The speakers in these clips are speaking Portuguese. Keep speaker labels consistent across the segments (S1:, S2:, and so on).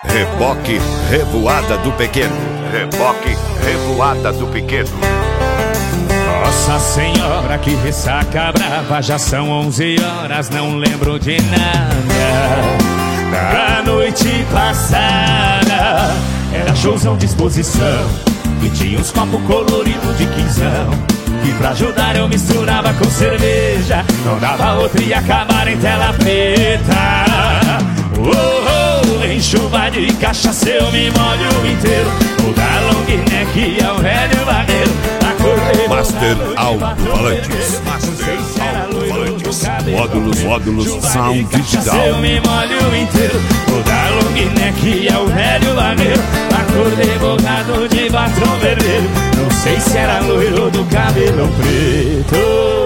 S1: Reboque Revoada do Pequeno. Reboque Revoada do Pequeno.
S2: Nossa Senhora, que ressaca brava, já são 11 horas, não lembro de nada da noite passada. Era showzão de exposição e tinha uns copos coloridos de quinzão, que pra ajudar eu misturava com cerveja, não dava outra e acabar em tela preta. Em chuva de cachaça eu me molho inteiro, o da long neck é o velho barreiro.
S1: Master Alto-Falantes. Módulos Sound Digital.
S2: Eu me molho inteiro, o da long neck é o velho barreiro. Acordei botado de batom vermelho, não sei se era loiro do cabelo preto.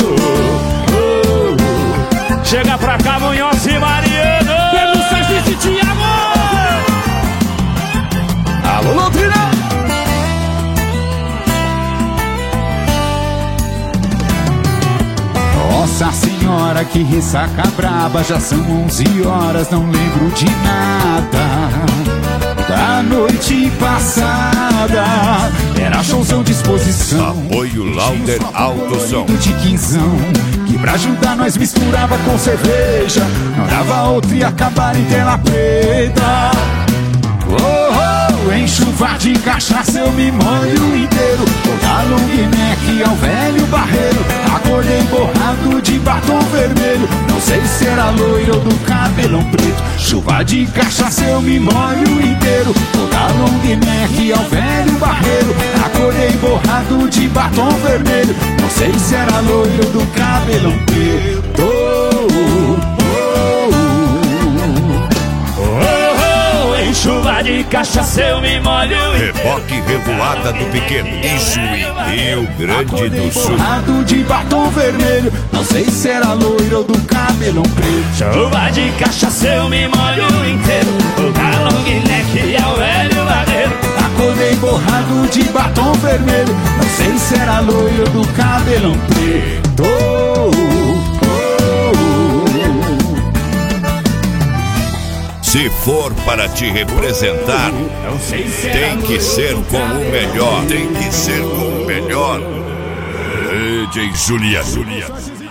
S2: Chega pra cá, Munhoz e Mariano. Pedro Sanches e Thiago. Alô, Londrina.
S3: Nossa Senhora, que ressaca braba, já são 11 horas, não lembro de nada da noite passada. Era showzão de exposição,
S1: apoio Lauder Alto Som
S3: de quinzão, que pra ajudar nós misturava com cerveja, não dava outra e acabar em tela preta. Em chuva de cachaça eu me molho inteiro, o da long neck é o velho barreiro. Acordei borrado de batom vermelho, não sei se era loiro ou do cabelão preto. Chuva de cachaça eu me molho inteiro, o da long neck é o velho barreiro. Acordei borrado de batom vermelho, não sei se era loiro ou do cabelão preto.
S2: Chuva de cachaça eu me molho.
S1: Reboque Revoada do Pequeno. Ijuí, Rio Grande do Sul.
S3: Borrado de batom vermelho, não sei se era loiro ou do cabelão preto.
S2: Chuva de cachaça eu me molho inteiro, o da long neck é o velho barreiro.
S3: Acordei borrado de batom vermelho, não sei se era loiro ou do cabelão preto.
S1: Se for para te representar, tem que ser com o melhor. Tem que ser com o melhor. DJ Julia.